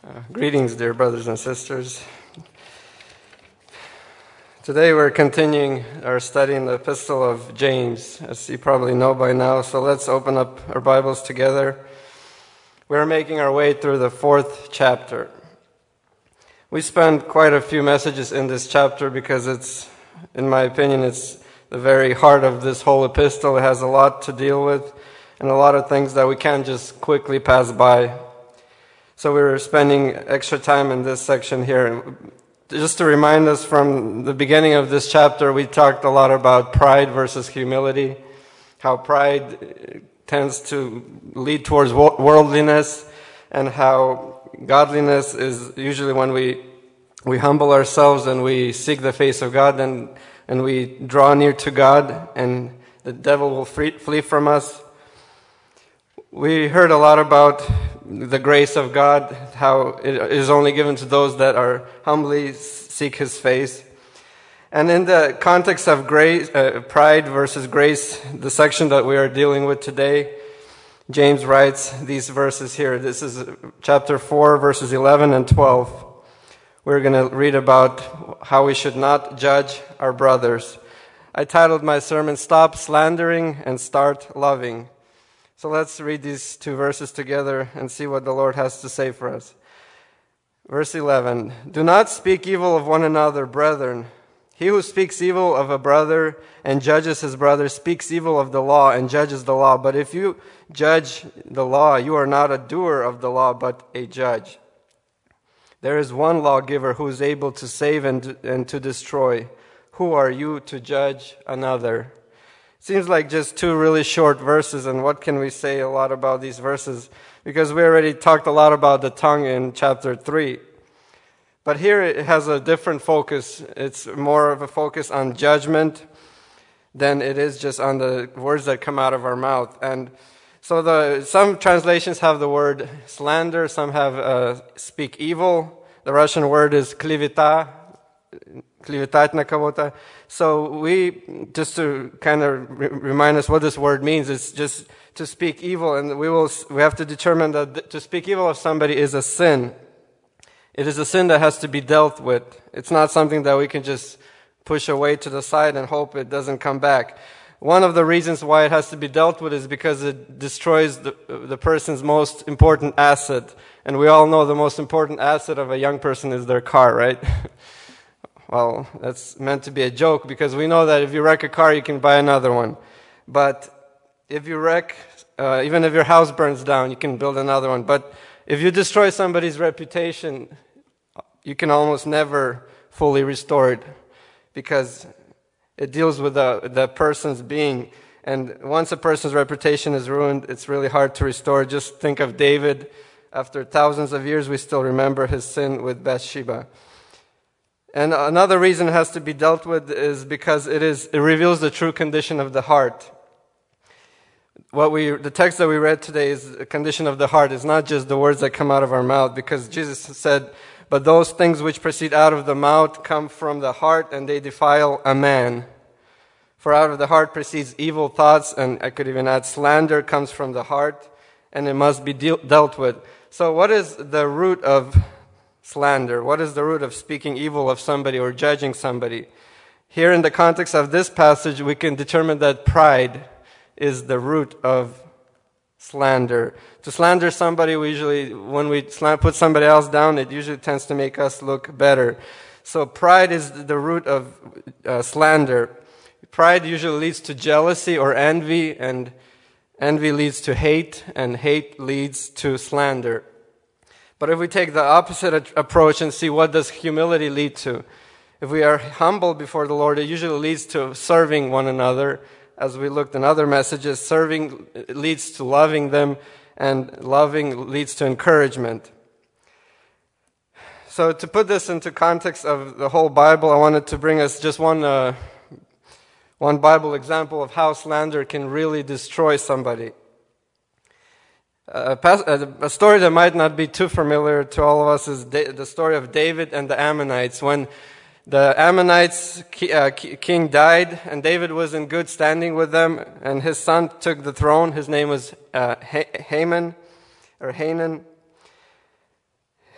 Greetings, dear brothers and sisters. Today we're continuing our study in the Epistle of James, as you probably know by now. So let's open up our Bibles together. We're making our way through the 4th chapter. We spent quite a few messages in this chapter because it's, in my opinion, it's the very heart of this whole epistle. It has a lot to deal with and a lot of things that we can't just quickly pass by. So we're spending extra time in this section here. Just to remind us, from the beginning of this chapter, we talked a lot about pride versus humility, how pride tends to lead towards worldliness, and how godliness is usually when we humble ourselves and we seek the face of God and we draw near to God, and the devil will flee from us. We heard a lot about the grace of God, how it is only given to those that are humbly seek His face. And in the context of grace, pride versus grace, the section that we are dealing with today, James writes these verses here. This is chapter 4, verses 11 and 12. We're going to read about how we should not judge our brothers. I titled my sermon, Stop Slandering and Start Loving. So let's read these two verses together and see what the Lord has to say for us. Verse 11, Do not speak evil of one another, brethren. He who speaks evil of a brother and judges his brother speaks evil of the law and judges the law. But if you judge the law, you are not a doer of the law, but a judge. There is one lawgiver who is able to save and to destroy. Who are you to judge another? Seems like just two really short verses, and what can we say a lot about these verses? Because we already talked a lot about the tongue in chapter 3. But here it has a different focus. It's more of a focus on judgment than it is just on the words that come out of our mouth. And so some translations have the word slander, some have speak evil. The Russian word is kliveta. So we, just to kind of remind us what this word means, it's just to speak evil, and we have to determine that to speak evil of somebody is a sin. It is a sin that has to be dealt with. It's not something that we can just push away to the side and hope it doesn't come back. One of the reasons why it has to be dealt with is because it destroys the person's most important asset. And we all know the most important asset of a young person is their car, right? Well, that's meant to be a joke, because we know that if you wreck a car, you can buy another one. But if you wreck, even if your house burns down, you can build another one. But if you destroy somebody's reputation, you can almost never fully restore it, because it deals with the person's being. And once a person's reputation is ruined, it's really hard to restore. Just think of David. After thousands of years, we still remember his sin with Bathsheba. And another reason it has to be dealt with is because it reveals the true condition of the heart. The text that we read today is the condition of the heart. It's not just the words that come out of our mouth, because Jesus said, but those things which proceed out of the mouth come from the heart, and they defile a man. For out of the heart proceeds evil thoughts, and I could even add slander comes from the heart, and it must be dealt with. So what is the root of slander? What is the root of speaking evil of somebody or judging somebody? Here in the context of this passage, we can determine that pride is the root of slander. To slander somebody, when we put somebody else down, it usually tends to make us look better. So pride is the root of slander. Pride usually leads to jealousy or envy, and envy leads to hate, and hate leads to slander. But if we take the opposite approach and see what does humility lead to, if we are humble before the Lord, it usually leads to serving one another. As we looked in other messages, serving leads to loving them, and loving leads to encouragement. So to put this into context of the whole Bible, I wanted to bring us just one Bible example of how slander can really destroy somebody. A story that might not be too familiar to all of us is the story of David and the Ammonites. When the Ammonites king died, and David was in good standing with them, and his son took the throne. His name was Hanan.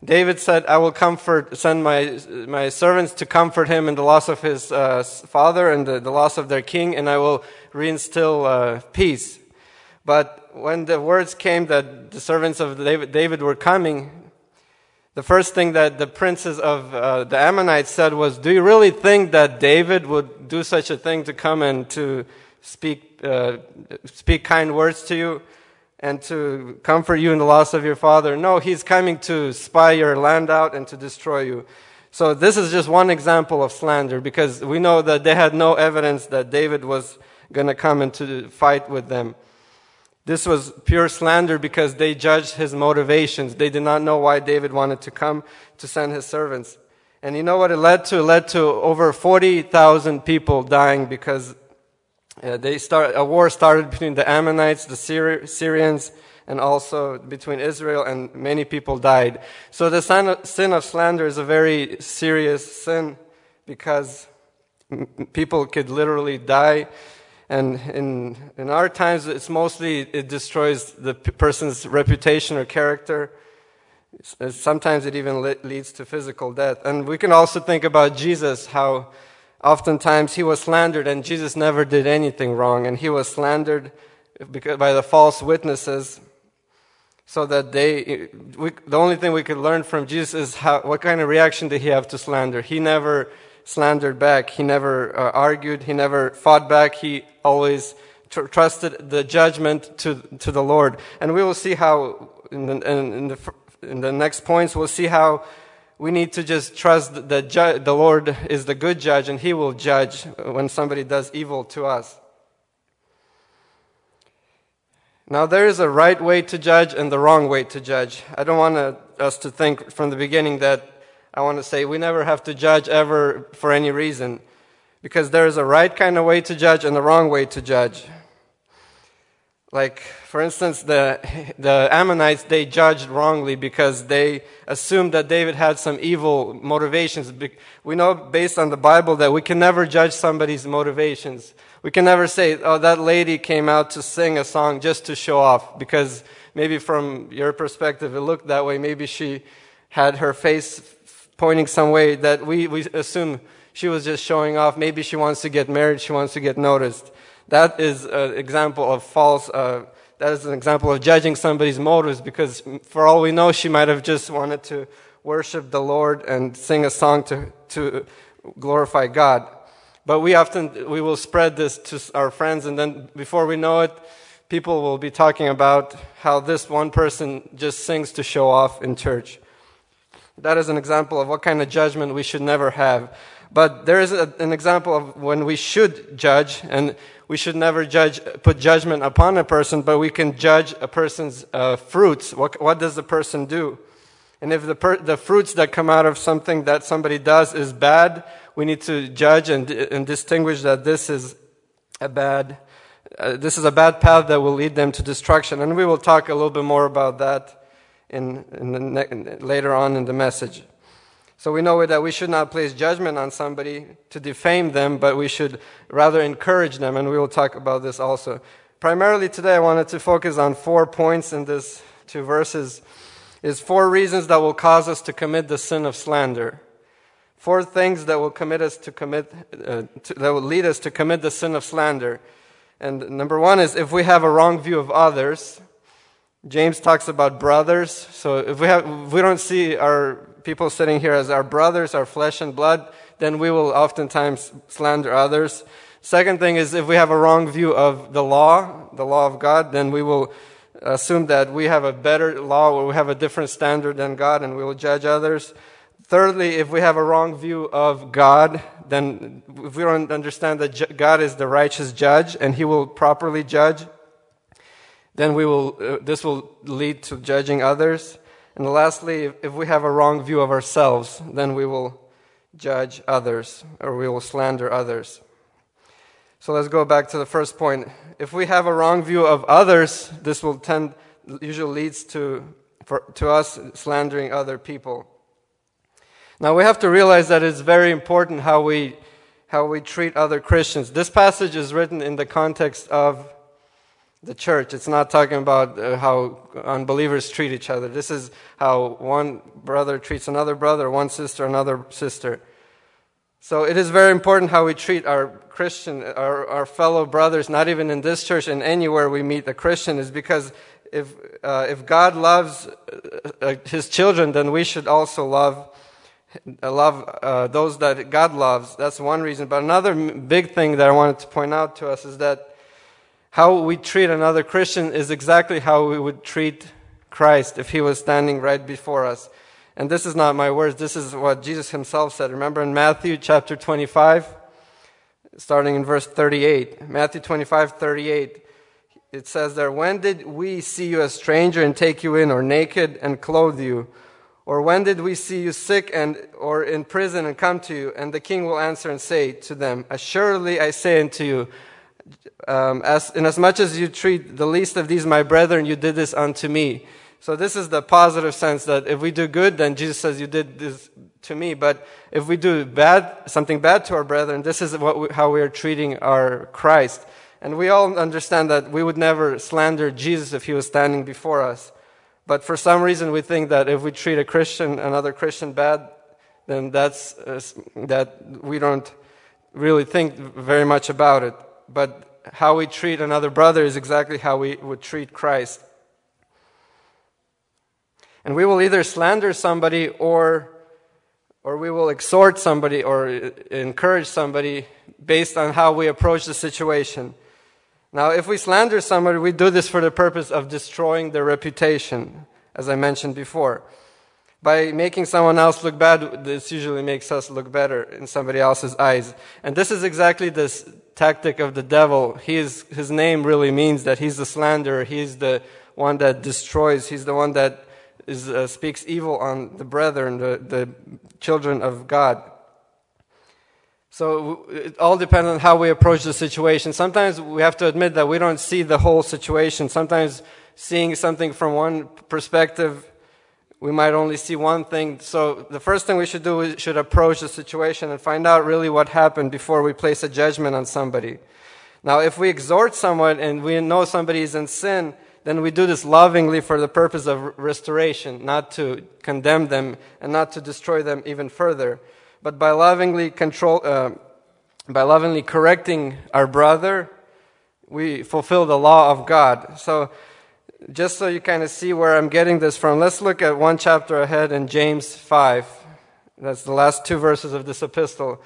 David said, I will send my servants to comfort him in the loss of his father and the loss of their king, and I will reinstill peace. But when the words came that the servants of David were coming, the first thing that the princes of the Ammonites said was, do you really think that David would do such a thing to come and to speak kind words to you and to comfort you in the loss of your father? No, he's coming to spy your land out and to destroy you. So this is just one example of slander, because we know that they had no evidence that David was going to come and to fight with them. This was pure slander because they judged his motivations. They did not know why David wanted to come to send his servants. And you know what it led to? It led to over 40,000 people dying because a war started between the Ammonites, the Syrians, and also between Israel, and many people died. So the sin of slander is a very serious sin because people could literally die. And in our times, it destroys the person's reputation or character. Sometimes it even leads to physical death. And we can also think about Jesus, how oftentimes he was slandered, and Jesus never did anything wrong. And he was slandered by the false witnesses, so that the only thing we could learn from Jesus is what kind of reaction did he have to slander. He never slandered back. He never argued. He never fought back. He always trusted the judgment to the Lord. And we will see how in the next points we'll see how we need to just trust that the Lord is the good judge, and He will judge when somebody does evil to us. Now, there is a right way to judge and the wrong way to judge. I don't want us to think from the beginning that I want to say we never have to judge ever for any reason, because there is a right kind of way to judge and the wrong way to judge. Like, for instance, the Ammonites, they judged wrongly because they assumed that David had some evil motivations. We know based on the Bible that we can never judge somebody's motivations. We can never say, oh, that lady came out to sing a song just to show off, because maybe from your perspective it looked that way. Maybe she had her face pointing some way that we assume she was just showing off. Maybe she wants to get married, she wants to get noticed. That is an example of that is an example of judging somebody's motives, because for all we know, she might have just wanted to worship the Lord and sing a song to glorify God. But we will spread this to our friends, and then before we know it, people will be talking about how this one person just sings to show off in church. That is an example of what kind of judgment we should never have. But there is an example of when we should judge, and we should never put judgment upon a person, but we can judge a person's fruits. What does the person do? And if the fruits that come out of something that somebody does is bad, we need to judge and distinguish that this is a bad path that will lead them to destruction. And we will talk a little bit more about that later on in the message. So we know that we should not place judgment on somebody to defame them, but we should rather encourage them, and we will talk about this also. Primarily today I wanted to focus on 4 points in these 2 verses. Is 4 reasons that will cause us to commit the sin of slander. 4 things that will that will lead us to commit the sin of slander. And number 1 is if we have a wrong view of others. James talks about brothers. So if we don't see our people sitting here as our brothers, our flesh and blood, then we will oftentimes slander others. Second thing is if we have a wrong view of the law of God, then we will assume that we have a better law, or we have a different standard than God, and we will judge others. Thirdly, if we have a wrong view of God, then if we don't understand that God is the righteous judge and He will properly judge, then this will lead to judging others. And lastly, if we have a wrong view of ourselves, then we will judge others, or we will slander others. So let's go back to the first point. If we have a wrong view of others, this will usually leads to us slandering other people. Now we have to realize that it's very important how we treat other Christians. This passage is written in the context of the church. It's not talking about how unbelievers treat each other. This is how one brother treats another brother, one sister another sister. So it is very important how we treat our Christian, our fellow brothers, not even in this church and anywhere we meet a Christian, is because if God loves His children, then we should also love those that God loves. That's one reason. But another big thing that I wanted to point out to us is that how we treat another Christian is exactly how we would treat Christ if He was standing right before us. And this is not my words, this is what Jesus Himself said. Remember in Matthew chapter 25, starting in verse 38. Matthew 25:38, it says there, "When did we see you a stranger and take you in, or naked and clothe you? Or when did we see you sick or in prison and come to you?" And the king will answer and say to them, "Assuredly I say unto you, inasmuch as you treat the least of these my brethren, you did this unto me." So this is the positive sense, that if we do good, then Jesus says, "You did this to me." But if we do something bad to our brethren, this is how we are treating our Christ. And we all understand that we would never slander Jesus if He was standing before us. But for some reason we think that if we treat another Christian bad, then that we don't really think very much about it. But how we treat another brother is exactly how we would treat Christ. And we will either slander somebody or we will exhort somebody or encourage somebody based on how we approach the situation. Now, if we slander somebody, we do this for the purpose of destroying their reputation, as I mentioned before. By making someone else look bad, this usually makes us look better in somebody else's eyes. And this is exactly this tactic of the devil. His name really means that he's the slanderer. He's the one that destroys. He's the one that speaks evil on the brethren, the children of God. So it all depends on how we approach the situation. Sometimes we have to admit that we don't see the whole situation. Sometimes seeing something from one perspective, we might only see one thing. So the first thing we should do is should approach the situation and find out really what happened before we place a judgment on somebody. Now, if we exhort someone and we know somebody is in sin, then we do this lovingly for the purpose of restoration, not to condemn them and not to destroy them even further. But by lovingly correcting our brother, we fulfill the law of God. So, just so you kind of see where I'm getting this from, let's look at one chapter ahead in James 5. That's the last two verses of this epistle.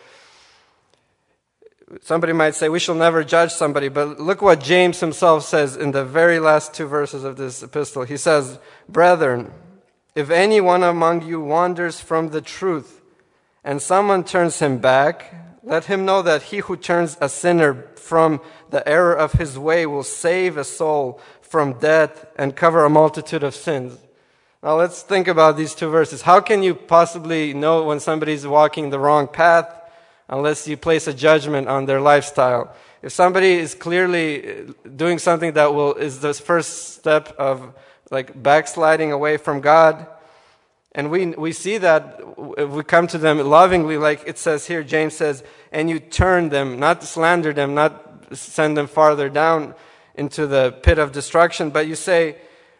Somebody might say, we shall never judge somebody, but look what James himself says in the very last two verses of this epistle. He says, "Brethren, if anyone among you wanders from the truth, and someone turns him back, let him know that he who turns a sinner from the error of his way will save a soul from death and cover a multitude of sins." Now let's think about these two verses. How can you possibly know when somebody's walking the wrong path unless you place a judgment on their lifestyle? If somebody is clearly doing something that is the first step of like backsliding away from God, and we see that if we come to them lovingly, like it says here, James says, and you turn them, not slander them, not send them farther down into the pit of destruction, but you say,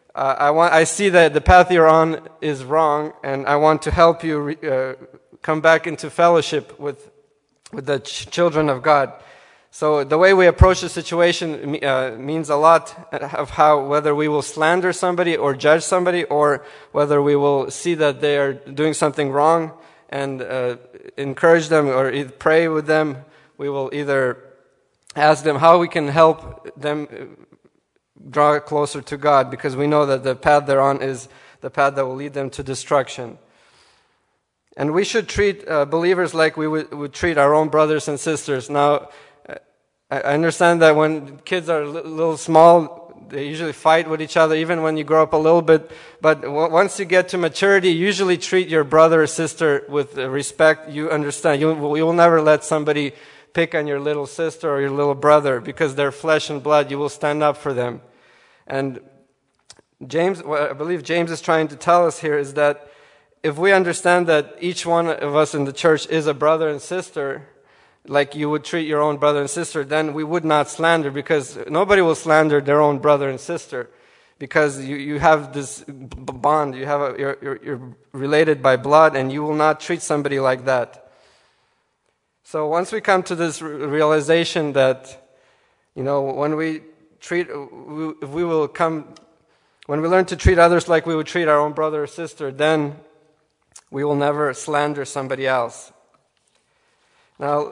I see that the path you're on is wrong, and I want to help you come back into fellowship with the children of God. So the way we approach the situation means a lot of whether we will slander somebody or judge somebody, or whether we will see that they are doing something wrong and encourage them or pray with them. We will either ask them how we can help them draw closer to God, because we know that the path they're on is the path that will lead them to destruction. And we should treat believers like we would treat our own brothers and sisters. Now, I understand that when kids are a little small, they usually fight with each other, even when you grow up a little bit. But once you get to maturity, you usually treat your brother or sister with respect. You understand. You will never let somebody pick on your little sister or your little brother, because they're flesh and blood. You will stand up for them. And what I believe James is trying to tell us here is that if we understand that each one of us in the church is a brother and sister, like you would treat your own brother and sister, then we would not slander, because nobody will slander their own brother and sister, because you have this bond, you're related by blood, and you will not treat somebody like that. So once we come to this realization that, when we learn to treat others like we would treat our own brother or sister, then we will never slander somebody else. Now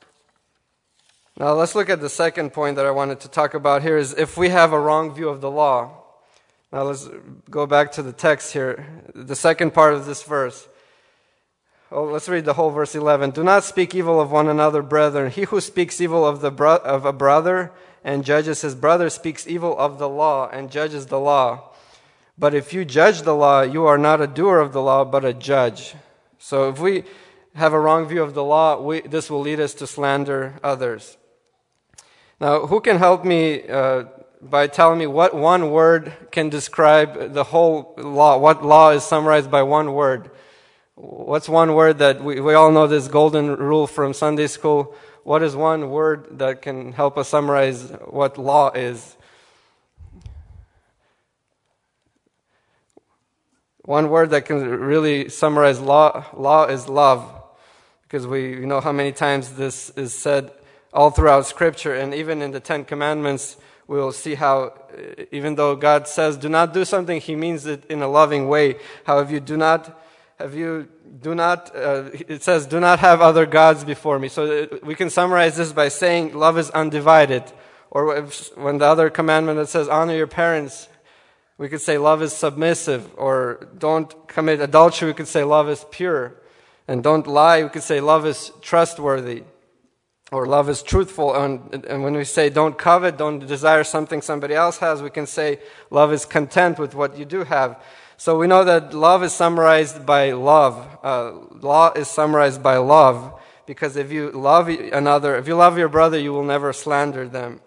let's look at the second point that I wanted to talk about here, is if we have a wrong view of the law. Now let's go back to the text here, the second part of this verse. Let's read the whole verse 11. Do not speak evil of one another, brethren. He who speaks evil of a brother and judges his brother speaks evil of the law and judges the law. But if you judge the law, you are not a doer of the law, but a judge. So if we have a wrong view of the law, this will lead us to slander others. Now, who can help me by telling me what one word can describe the whole law? What law is summarized by one word? What's one word that we all know this golden rule from Sunday school? What is one word that can help us summarize what law is? One word that can really summarize law is love. Because we know how many times this is said all throughout Scripture, and even in the Ten Commandments, we will see how, even though God says, do not do something, He means it in a loving way. How it says, do not have other gods before me. So we can summarize this by saying love is undivided. Or when the other commandment that says, honor your parents, we could say love is submissive. Or don't commit adultery, we could say love is pure. And don't lie, we could say love is trustworthy. Or love is truthful. And when we say don't covet, don't desire something somebody else has, we can say love is content with what you do have. So we know that love is summarized by love. Law is summarized by love. Because if you love your brother, you will never slander them.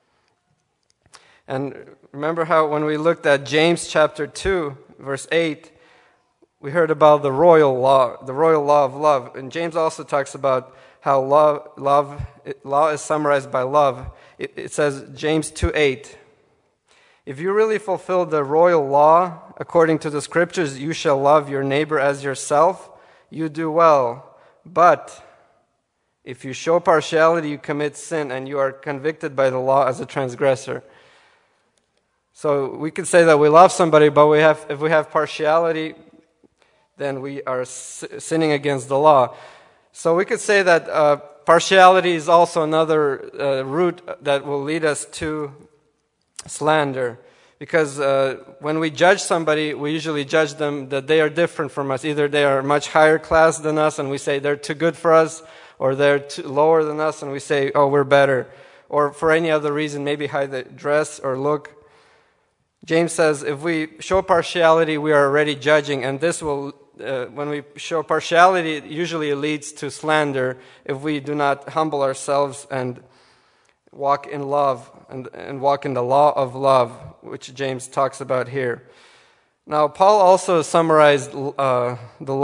And remember how when we looked at James chapter 2, verse 8, we heard about the royal law of love. And James also talks about how law is summarized by love. It says, James 2:8, if you really fulfill the royal law according to the Scriptures, you shall love your neighbor as yourself, you do well. But if you show partiality, you commit sin, and you are convicted by the law as a transgressor. So we could say that we love somebody, but if we have partiality, then we are sinning against the law. So we could say that partiality is also another route that will lead us to slander. Because when we judge somebody, we usually judge them that they are different from us. Either they are much higher class than us and we say they're too good for us, or they're lower than us and we say, oh, we're better. Or for any other reason, maybe how they dress or look. James says if we show partiality, we are already judging, and this will, when we show partiality, it usually leads to slander if we do not humble ourselves and walk in love and walk in the law of love, which James talks about here. Now, Paul also summarized the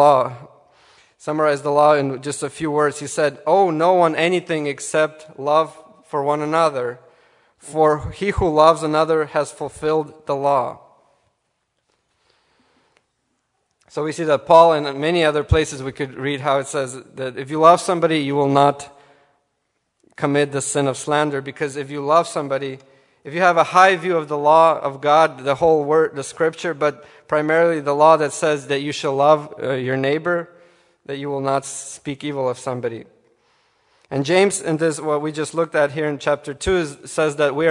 law in just a few words. He said, owe no one anything except love for one another. For he who loves another has fulfilled the law. So we see that Paul, and in many other places we could read how it says that if you love somebody, you will not commit the sin of slander. Because if you love somebody, if you have a high view of the law of God, the whole word, the Scripture, but primarily the law that says that you shall love your neighbor, that you will not speak evil of somebody. And James, in this, what we just looked at here in chapter 2, says that we are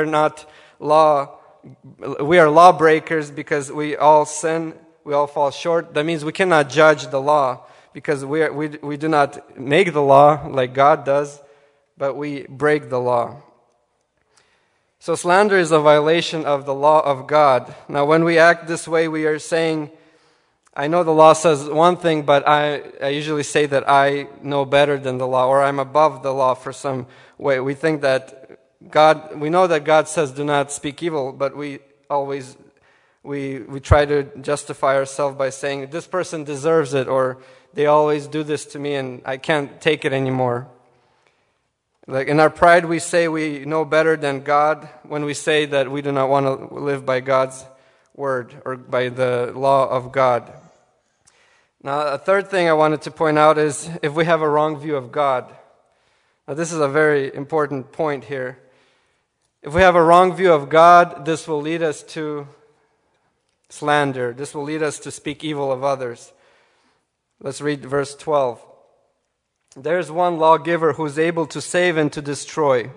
lawbreakers because we all sin, we all fall short. That means we cannot judge the law because we do not make the law like God does, but we break the law. So slander is a violation of the law of God. Now when we act this way, we are saying, I know the law says one thing, but I usually say that I know better than the law, or I'm above the law for some way. We think that we know that God says do not speak evil, but we try to justify ourselves by saying this person deserves it, or they always do this to me and I can't take it anymore. Like in our pride, we say we know better than God when we say that we do not want to live by God's word or by the law of God. Now, a third thing I wanted to point out is if we have a wrong view of God. Now, this is a very important point here. If we have a wrong view of God, this will lead us to slander. This will lead us to speak evil of others. Let's read verse 12. There's one lawgiver who's able to save and to destroy.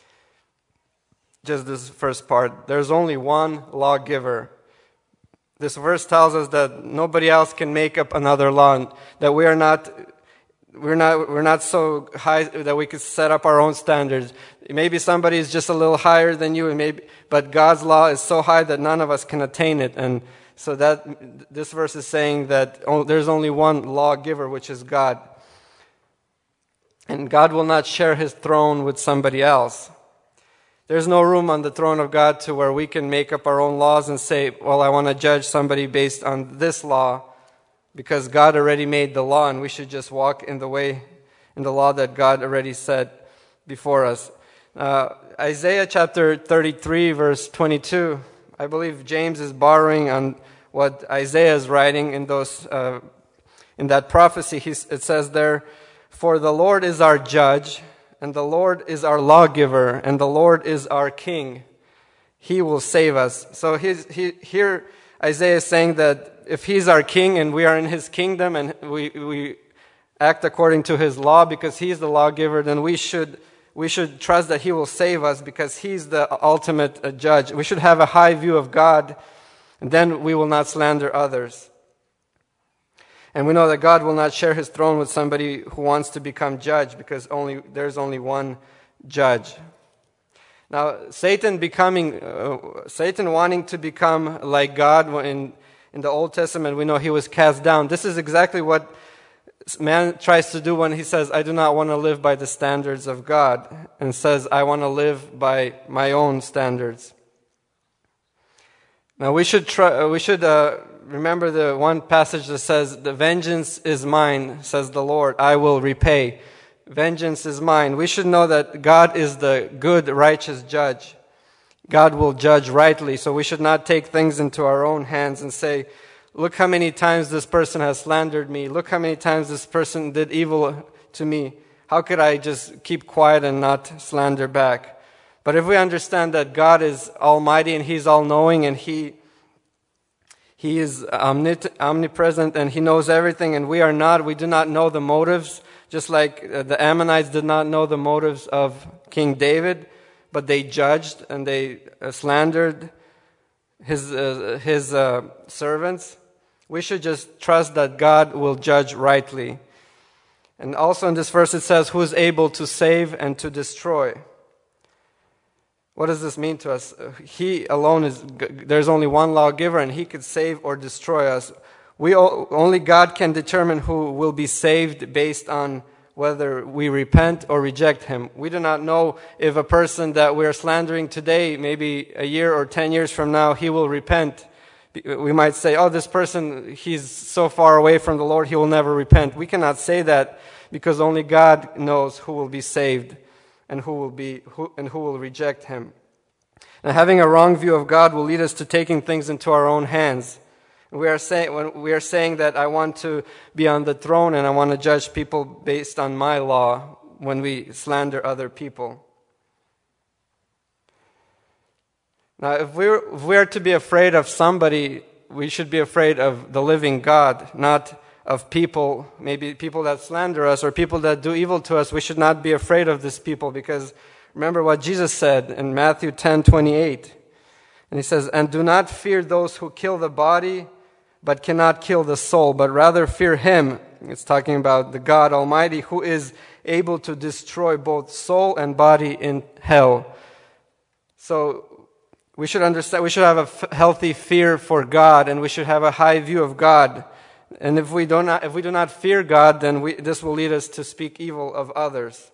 Just this first part. There's only one lawgiver. This verse tells us that nobody else can make up another law, that we're not so high that we could set up our own standards. Maybe somebody is just a little higher than you, but God's law is so high that none of us can attain it. And so that this verse is saying that there's only one lawgiver, which is God. And God will not share his throne with somebody else. There's no room on the throne of God to where we can make up our own laws and say, well, I want to judge somebody based on this law, because God already made the law and we should just walk in the law that God already set before us. Isaiah chapter 33 verse 22, I believe James is borrowing on what Isaiah is writing in that prophecy. It says there, "For the Lord is our judge, and the Lord is our lawgiver, and the Lord is our king. He will save us." So here Isaiah is saying that if he's our king and we are in his kingdom and we act according to his law because he's the lawgiver, then we should trust that he will save us because he's the ultimate judge. We should have a high view of God, and then we will not slander others. And we know that God will not share his throne with somebody who wants to become judge, because there's only one judge. Now, Satan wanting to become like God in the Old Testament, we know he was cast down. This is exactly what man tries to do when he says, I do not want to live by the standards of God, and says, I want to live by my own standards. Now, we should remember the one passage that says, "The vengeance is mine, says the Lord, I will repay." Vengeance is mine. We should know that God is the good, righteous judge. God will judge rightly, so we should not take things into our own hands and say, look how many times this person has slandered me. Look how many times this person did evil to me. How could I just keep quiet and not slander back? But if we understand that God is almighty and he's all-knowing and He is omnipresent and He knows everything, and we do not know the motives, just like the Ammonites did not know the motives of King David, but they judged and they slandered his servants. We should just trust that God will judge rightly. And also in this verse it says, who is able to save and to destroy. What does this mean to us? He alone there's only one lawgiver, and He could save or destroy us. Only God can determine who will be saved based on whether we repent or reject Him. We do not know if a person that we're slandering today, maybe a year or 10 years from now, he will repent. We might say, oh, this person, he's so far away from the Lord, he will never repent. We cannot say that, because only God knows who will be saved and who will reject Him. And having a wrong view of God will lead us to taking things into our own hands. When we are saying that I want to be on the throne and I want to judge people based on my law, when we slander other people. Now, if we are to be afraid of somebody, we should be afraid of the living God, not of people, maybe people that slander us or people that do evil to us. We should not be afraid of these people, because remember what Jesus said in Matthew 10:28. And He says, and do not fear those who kill the body, but cannot kill the soul, but rather fear Him. It's talking about the God Almighty, who is able to destroy both soul and body in hell. So we should understand, we should have a healthy fear for God, and we should have a high view of God. And if we do not fear God, then this will lead us to speak evil of others.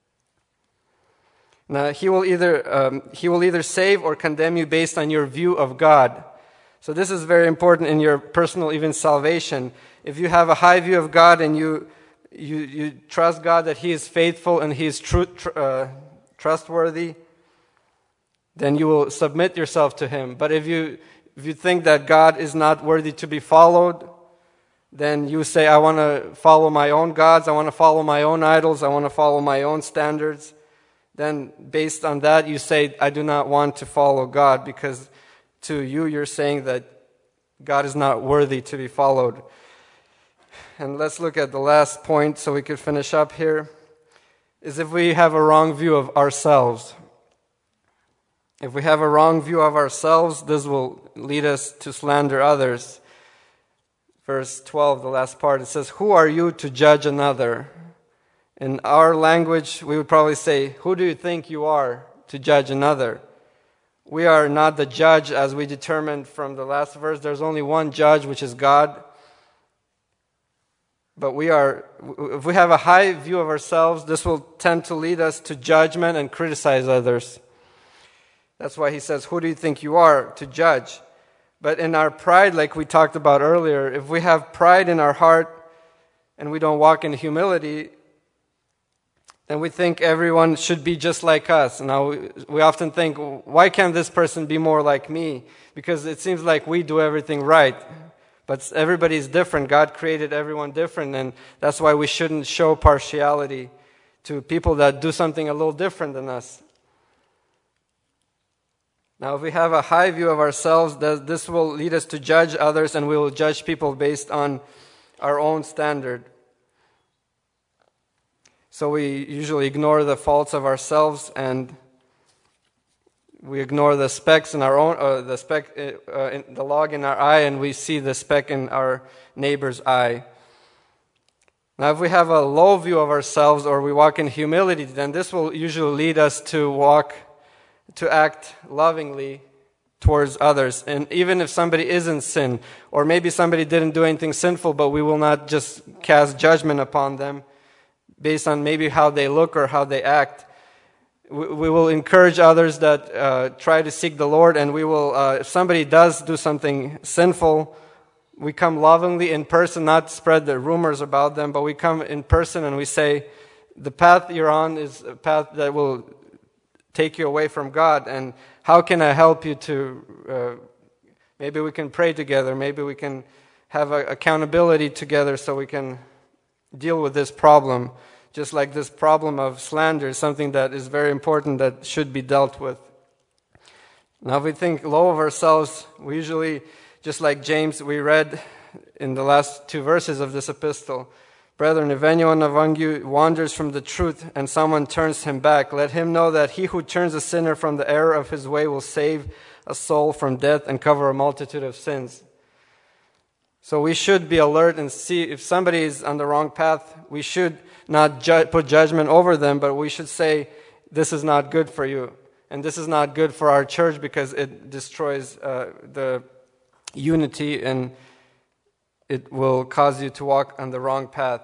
Now, He will either save or condemn you based on your view of God. So this is very important in your personal, even salvation. If you have a high view of God and you you trust God that He is faithful and He is trustworthy, then you will submit yourself to Him. But if you think that God is not worthy to be followed, then you say, I want to follow my own gods, I want to follow my own idols, I want to follow my own standards. Then based on that, you say, I do not want to follow God, because to you, you're saying that God is not worthy to be followed. And let's look at the last point so we could finish up here, is if we have a wrong view of ourselves. If we have a wrong view of ourselves, this will lead us to slander others. Verse 12, the last part, it says, who are you to judge another? In our language, we would probably say, who do you think you are to judge another? We are not the judge, as we determined from the last verse. There's only one judge, which is God. But if we have a high view of ourselves, this will tend to lead us to judgment and criticize others. That's why he says, who do you think you are to judge? But in our pride, like we talked about earlier, if we have pride in our heart and we don't walk in humility, then we think everyone should be just like us. Now, we often think, why can't this person be more like me? Because it seems like we do everything right. But everybody's different. God created everyone different, and that's why we shouldn't show partiality to people that do something a little different than us. Now, if we have a high view of ourselves, this will lead us to judge others, and we will judge people based on our own standard. So we usually ignore the faults of ourselves, and we ignore the specks in our own, the log in our eye, and we see the speck in our neighbor's eye. Now, if we have a low view of ourselves, or we walk in humility, then this will usually lead us to act lovingly towards others. And even if somebody is in sin, or maybe somebody didn't do anything sinful, but we will not just cast judgment upon them based on maybe how they look or how they act. We will encourage others that try to seek the Lord, and we will, if somebody does do something sinful, we come lovingly in person, not spread the rumors about them, but we come in person and we say, the path you're on is a path that will take you away from God, and how can I help you to, maybe we can pray together, maybe we can have accountability together so we can deal with this problem. Just like this problem of slander is something that is very important that should be dealt with. Now, if we think low of ourselves, we usually, just like James, we read in the last two verses of this epistle, brethren, if anyone among you wanders from the truth and someone turns him back, let him know that he who turns a sinner from the error of his way will save a soul from death and cover a multitude of sins. So we should be alert and see if somebody is on the wrong path. We should not put judgment over them, but we should say, this is not good for you. And this is not good for our church because it destroys the unity and it will cause you to walk on the wrong path.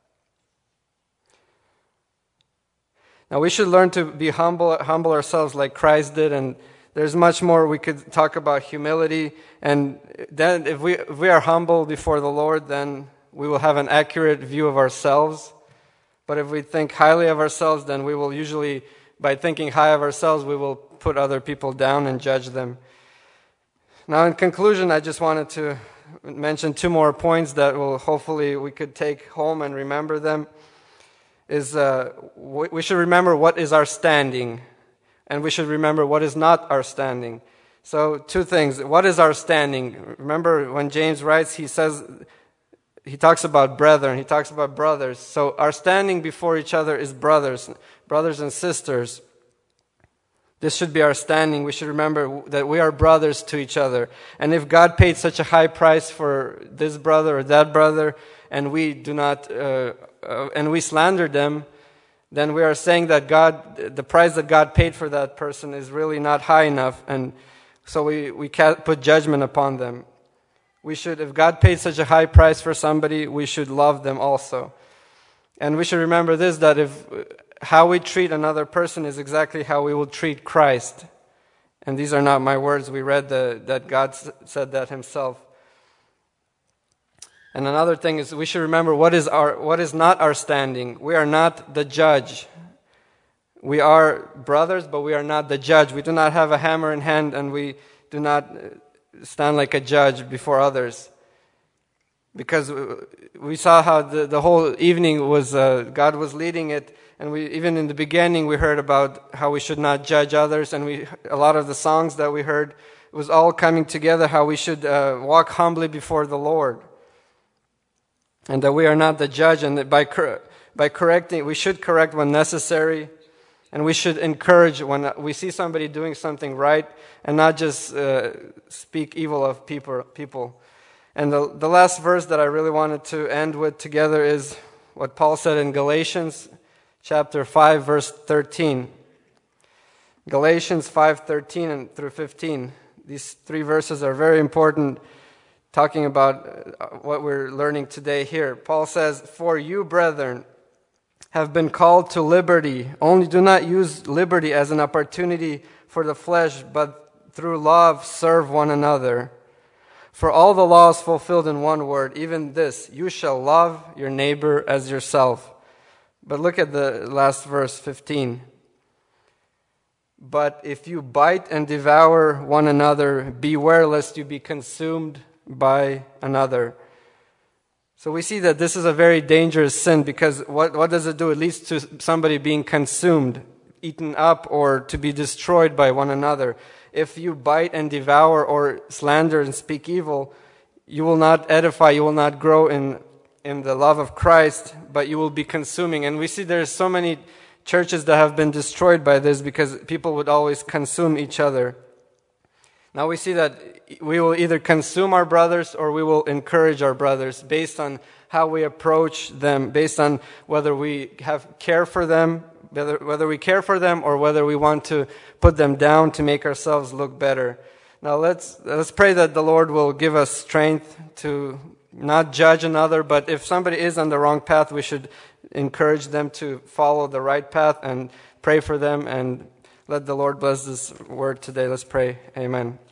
Now we should learn to be humble ourselves like Christ did, and there's much more we could talk about humility. And then if we are humble before the Lord, then we will have an accurate view of ourselves. But if we think highly of ourselves, then we will usually, by thinking high of ourselves, we will put other people down and judge them. Now, in conclusion, I just wanted to mention two more points that will hopefully we could take home and remember them. We should remember what is our standing, and we should remember what is not our standing. So, two things. What is our standing? Remember when James writes, he talks about brethren, he talks about brothers. So our standing before each other is brothers and sisters. This should be our standing. We should remember that we are brothers to each other. And if God paid such a high price for this brother or that brother, and we do not, and we slander them, then we are saying that the price that God paid for that person is really not high enough, and so we can't put judgment upon them. We should, if God paid such a high price for somebody, we should love them also. And we should remember this, that how we treat another person is exactly how we will treat Christ. And these are not my words. We read that God said that himself. And another thing is we should remember what is not our standing. We are not the judge. We are brothers, but we are not the judge. We do not have a hammer in hand, and we do not stand like a judge before others. Because we saw how the whole evening was, God was leading it, and even in the beginning we heard about how we should not judge others, and a lot of the songs that we heard, it was all coming together, how we should walk humbly before the Lord. And that we are not the judge, and that by correcting, we should correct when necessary, and we should encourage when we see somebody doing something right, and not just speak evil of people. And the last verse that I really wanted to end with together is what Paul said in Galatians chapter 5, verse 13. Galatians 5:13 and through 15. These three verses are very important, talking about what we're learning today here. Paul says, "For you, brethren, have been called to liberty. Only do not use liberty as an opportunity for the flesh, but through love serve one another. For all the law is fulfilled in one word, even this, you shall love your neighbor as yourself." But look at the last verse, 15. "But if you bite and devour one another, beware lest you be consumed by another." So we see that this is a very dangerous sin, because what does it do? It leads to somebody being consumed, eaten up, or to be destroyed by one another. If you bite and devour or slander and speak evil, you will not edify, you will not grow in the love of Christ, but you will be consuming. And we see there's so many churches that have been destroyed by this because people would always consume each other. Now we see that we will either consume our brothers or we will encourage our brothers based on how we approach them, based on whether we care for them, whether we care for them or whether we want to put them down to make ourselves look better. Now let's pray that the Lord will give us strength to not judge another, but if somebody is on the wrong path, we should encourage them to follow the right path and pray for them, and let the Lord bless this word today. Let's pray. Amen.